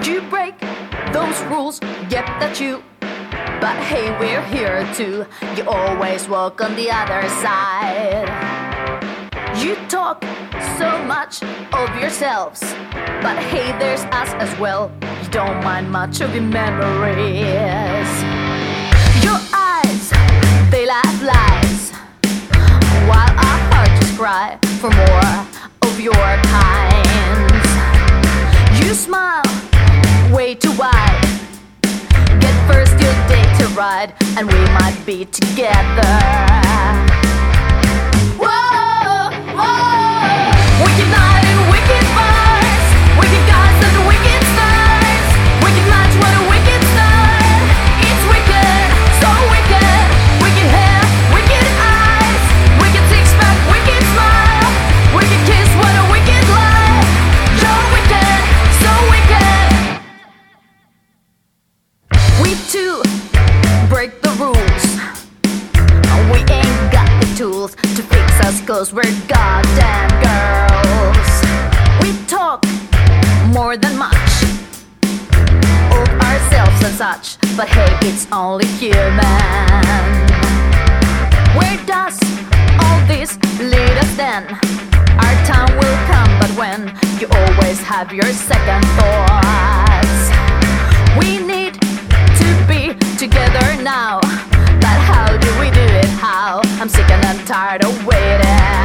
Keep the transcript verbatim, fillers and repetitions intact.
You break those rules, yep, that's you. But hey, we're here too. You always walk on the other side. You talk so much of yourselves, but hey, there's us as well. You don't mind much of your memories. Your eyes, they laugh lies, while our hearts just cry for more of your kind. You smile way too wide. Get first your date to ride, and we might be together. Whoa, whoa. Wicked night and wicked bars, wicked guys and wicked stars. Wicked match, what a wicked start. It's wicked, so wicked. Wicked hair, wicked eyes, wicked six-pack, wicked smile. Wicked kiss, what a wicked lie. You're wicked, so wicked. We too break the rules. We ain't got the tools to fix us, cause we're goddamn girls. We talk more than much of ourselves and such, but hey, it's only human. Where does all this lead us then? Our time will come, but when? You always have your second thoughts. We need to be together now, but how do we do it? How? I'm sick and I'm tired of waiting.